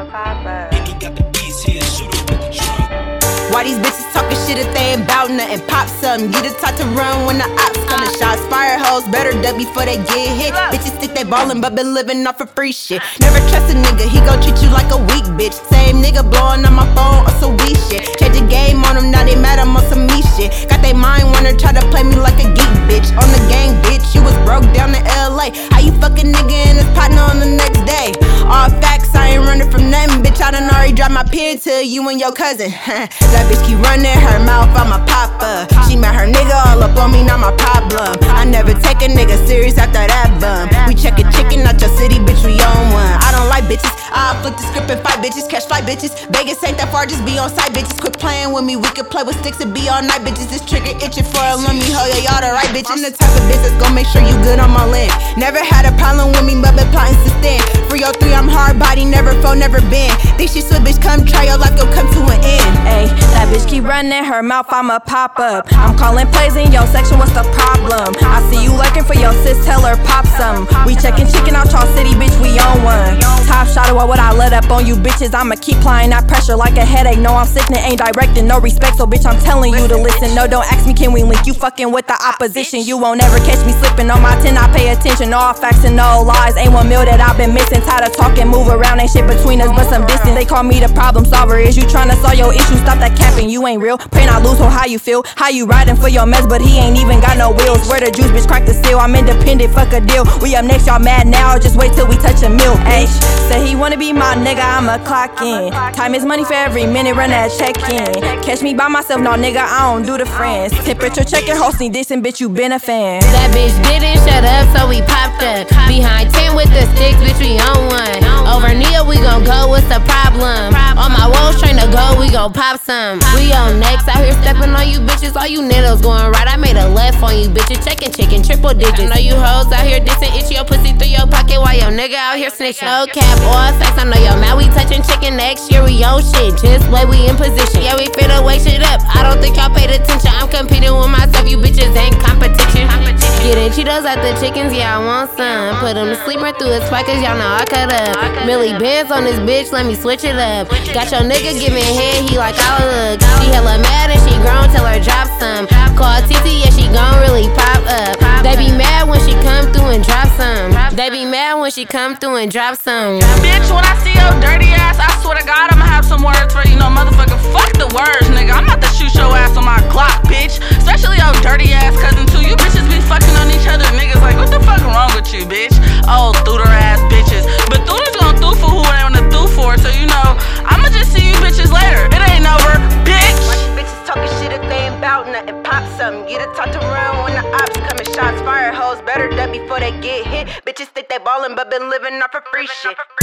Why these bitches talking shit if they ain't bout nothing? Pop something, you the type to run when the ops coming. Shots fire hoes, better duck before they get hit. Bitches think they ballin' but been living off of free shit. Never trust a nigga, he gon' treat you like a weak bitch. Same nigga blowing on my phone on some weak shit. Change the game on them, now they mad I'm on some me shit. Got they mind wanna try to play me like a geek bitch. On the gang bitch, you was broke down in LA. How you fuck a nigga and his partner on the next day? All facts, I ain't running from nothing, bitch. I done already dropped my pen to you and your cousin. That bitch keep running her mouth, I'ma pop up. She met her nigga all up on me, not my problem. I never take a nigga serious after that bum. We checkin' chicken out your city, bitch, we own one. I don't like bitches, I flip the script and fight bitches, catch flight bitches. Vegas ain't that far, just be on site bitches. Quit playing with me, we could play with sticks and be all night bitches. This trigger itching for a lummy hoe, yeah, y'all the right bitch. I'm the type of bitch that's gon' make sure you good on my limb. Never had a problem with me, but been plotting since then. 303, I'm hard body, never fought, never been. Think she sweet, bitch, come try, your life gon' come to an end. Ayy, that bitch keep running her mouth, I'ma pop up. I'm calling plays in your section, what's the problem? I see you lurking for your sis, tell her pop some. We checkin' chicken out y'all city, bitch, we on one. Top shot, what would I let up on you bitches? I'ma keep applying that pressure like a headache. No, I'm sickening, ain't directing, no respect. So bitch, I'm telling you to listen. No, don't ask me, can we link? You fucking with the opposition. You won't ever catch me slipping on my 10, I pay attention. All facts and no lies, ain't 1 mil that I've been missing. Tired of talking, move around, ain't shit between us but some distance. They call me the problem solver. Is you tryna solve your issue? Stop that capping, you ain't real. Pray not lose, so how you feel? How you riding for your mess, but he ain't even got no wheels. Where the juice, bitch, crack the seal. I'm independent, fuck a deal. We up next, y'all mad now, just wait till we touch a milk. Ayy, say he wanna be my nigga, I'ma clock in. Time is money for every minute, run that check in. Catch me by myself, no nigga, I don't do the friends. Temperature checking, hosting this, and bitch, you been a fan. That bitch didn't shut up, so we popped up. Behind 10 with the sticks, bitch, we on one. Over Nia, we gon' go, what's the problem? On my walls, train to go, we gon' pop some. We on next, out here stepping on you bitches. All you niggas going right, I made a left on you bitches. Checking chicken, triple digits. I know you hoes out here dissing, itch your pussy through your pocket while your nigga out here snitching. No cap, all facts, I know your mouth, we touching chicken. Next year we on shit, just wait, we in position. Yeah, we finna wake shit up, I don't think y'all paid attention. I'm competing with myself, you bitches ain't competition. Getting Cheetos at the chickens, yeah, I want some. Put him to sleep right through his spikers, y'all know I cut up. Millie Benz on this bitch, let me switch it up. Got your nigga giving head, he like all look. She hella mad and she grown, tell her drop some. Call TT, yeah, she gon' really pop up. They be mad when she come through and drop some. They be mad when she come through and drop some. Bitch, when I see your dirty ass, I swear to God, I'ma have some words for you. No, motherfucker, fuck the words, nigga. I'm about to shoot your ass on my Glock, bitch. Especially your dirty ass cousin too. You bitches be fucking on each other, niggas. Like, what the fuck wrong with you, bitch? Oh, thooter ass bitches. But thooters gon' thoo for who they wanna thoo for. So you know, I'ma just see you bitches later. It ain't over, bitch. Why these bitches talking shit if they ain't bout nothing? Pop something, you the type to run when the ops coming. Shots fire hoes, better duck before they get hit. Bitches think they ballin' but been living off of free shit.